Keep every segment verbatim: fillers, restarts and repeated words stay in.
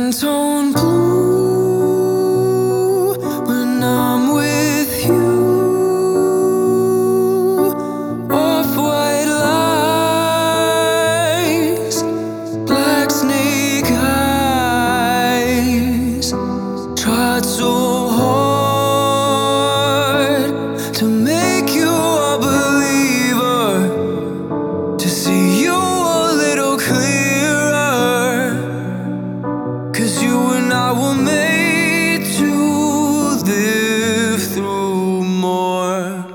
Pantone blue when I'm with you. Off-white lies, black snake eyes. Tried so hard to make you a believer, to see you a little clearer. 'Cause you and I were made to live through more.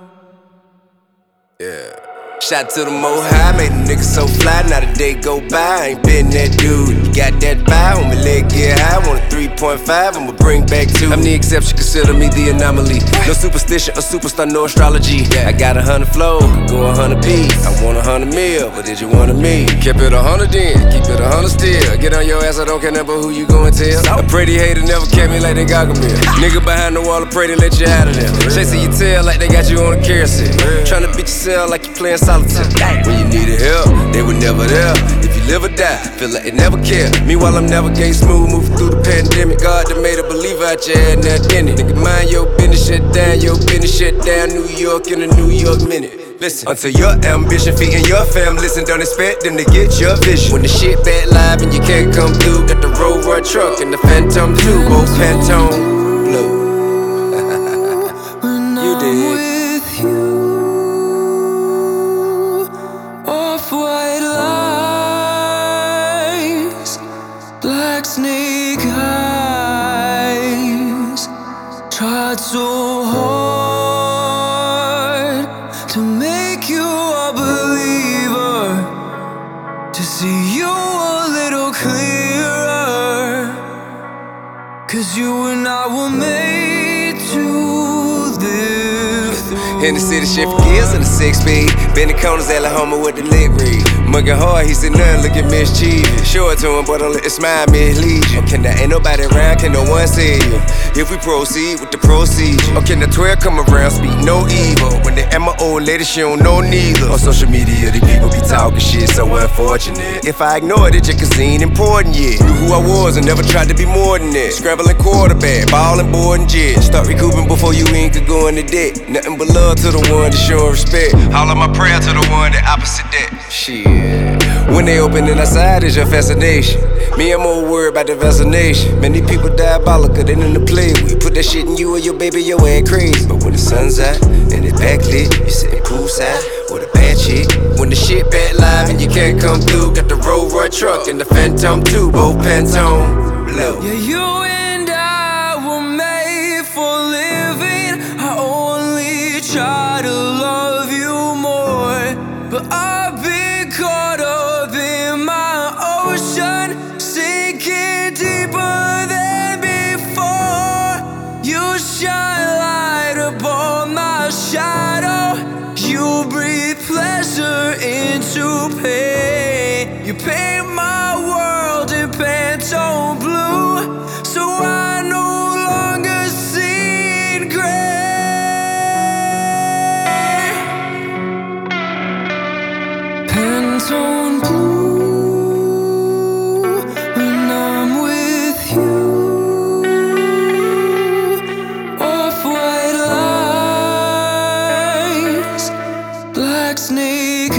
Yeah. Shout to the Mo High, made a nigga so fly, not a day go by, I ain't been that dude. Got that vibe, when my leg get high, want a three point five, I'ma bring back two. I'm the exception, consider me the anomaly. No superstition, a superstar, no astrology. I got a hundred flow, go a hundred piece. I want a hundred mil, but did you want a me? Kept it a hundred then, keep it a hundred still. Get on your ass, I don't care never who you gon' tell. A pretty hater never kept me like they Gargamel. Nigga behind the wall, a pretty let you out of there. Chasing your tail like they got you on a carousel. Tryna beat yourself like you playing solitaire. When you needed help, they were never there. If you live or die, feel like they never care. Meanwhile, I'm navigating smooth, moving through the pandemic. God that made a believer out your head, not in it. Nigga, mind your business, shut down your business, shut down New York in a New York minute. Listen, until your ambition feeding your fam, listen, don't expect them to get your vision. When the shit back live and you can't come through, got the Rover truck and the Phantom two, both Pantone blue. You did. Off-white lies, black snake eyes. Tried so hard to make you a believer, to see you a little clearer. 'Cause you and I were made to live through. In the city, shit for gears in the six speed. Bend the corners at La Homa with the lit read. Mugging hard, he said nothing, look at mischievous. Show it to him, but don't let it smile mislead you. Okay, now ain't nobody around, can no one see you. If we proceed with the procedure. Okay, now twelve come around, speak no evil. When they at my old lady, she don't know neither. On social media, these people be talking shit, so unfortunate. If I ignored it, just 'cause it ain't important yet. Knew who I was and never tried to be more than that. Scrambling quarterback, ballin', boarding jet. Start recouping before you ain't could go into debt. Nothing but love to the one that show respect. All of my prayer to the one that opposite that. Shit. When they open it outside, it's your fascination. Me, I'm more worried about the vaccination. Many people diabolical, they in the play with. Put that shit in you and your baby, your ass crazy. But when the sun's out and it's backlit, you sitting poolside with a bad chick. When the shit back live and you can't come through, got the Rover truck and the Phantom two, both Pantone blue. Yeah, you and I were made for living. I only try to love you more, but I've been caught up in my ocean, sinking deeper than before. You shine light upon my shadow. You breathe pleasure into pain. You paint my world in Pantone blue, so I no longer see gray. Pantone blue when I'm with you. Off-white lies, black snake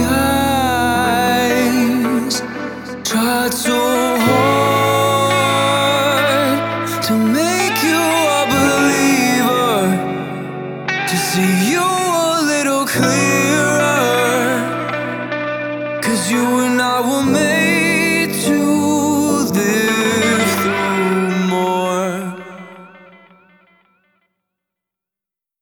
eyes. Tried so hard to make you a believer, to see you a little clearer. 'Cause you and I were made